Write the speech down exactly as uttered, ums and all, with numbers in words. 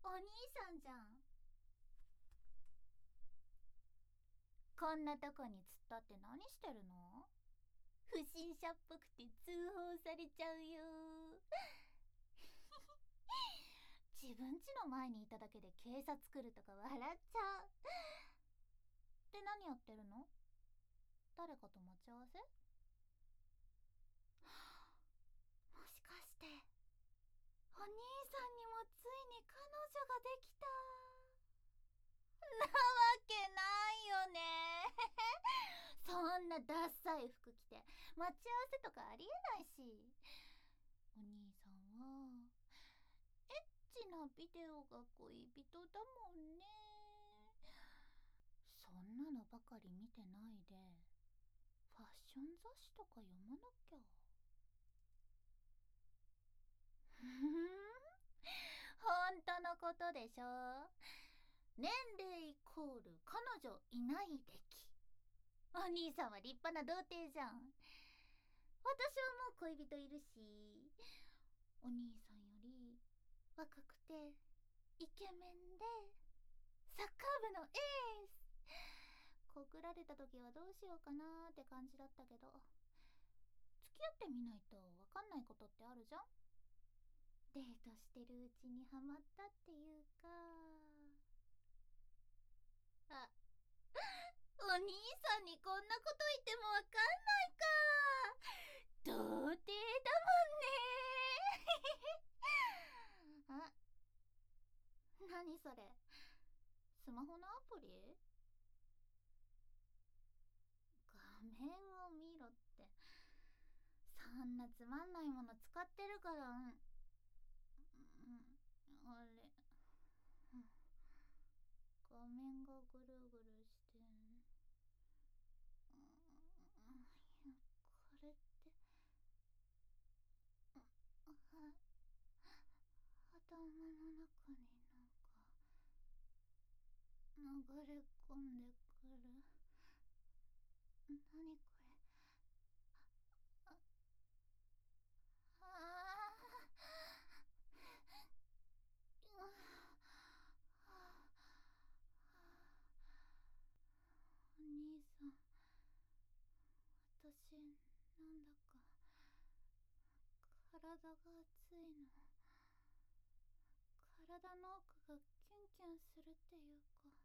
お兄さんじゃん。こんなとこに突っ立って何してるの？不審者っぽくて通報されちゃうよ。自分家の前にいただけで警察来るとか笑っちゃう。で、何やってるの？誰かと待ち合わせ？もしかしてお兄さんにもついに彼女ができた？なわけないよね。そんなダッサい服着て待ち合わせとかありえないし。お兄さんはエッチなビデオが恋人だもんね。そんなのばかり見てないでファッション雑誌とか読まなきゃ。ふん、本当のことでしょ。年齢イコール彼女いない歴。お兄さんは立派な童貞じゃん。私はもう恋人いるし、お兄さんより若くてイケメンでサッカー部のエース。告られた時はどうしようかなーって感じだったけど、付き合ってみないと分かんないことってあるじゃん。デートしてるうちにハマったっていうか。あ、お兄さんにこんなこと言っても分かんないか。童貞だもんね。あ、何それ、スマホのアプリ？画面を見ろって、そんなつまんないもの使ってるから。うん、うん、あれ、うん、画面がぐるぐるして、うん、これって、あ、頭の中になんか流れ込んでくる。何これ。ああお兄さん、私なんだか体が熱いの。体の奥がキュンキュンするっていうか、